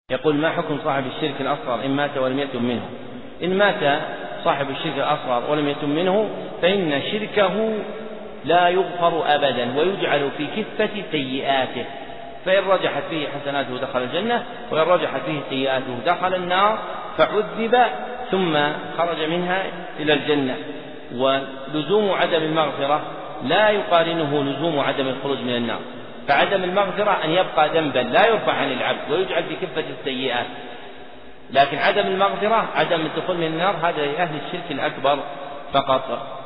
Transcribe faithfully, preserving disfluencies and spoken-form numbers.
يقول: ما حكم صاحب الشرك الأصغر إن مات ولم يتب منه؟ إن مات صاحب الشرك الأصغر ولم يتب منه فإن شركه لا يغفر أبدا ويجعل في كفة سيئاته، فإن رجحت فيه حسناته دخل الجنة، وإن رجحت فيه سيئاته دخل النار، فعذب ثم خرج منها إلى الجنة. ولزوم عدم المغفرة لا يقارنه لزوم عدم الخروج من النار، فعدم المغفرة أن يبقى ذنبا لا يرفع عن العبد ويجعل في كفة السيئات، لكن عدم المغفرة عدم الدخول من النار هذا لأهل الشرك الأكبر فقط.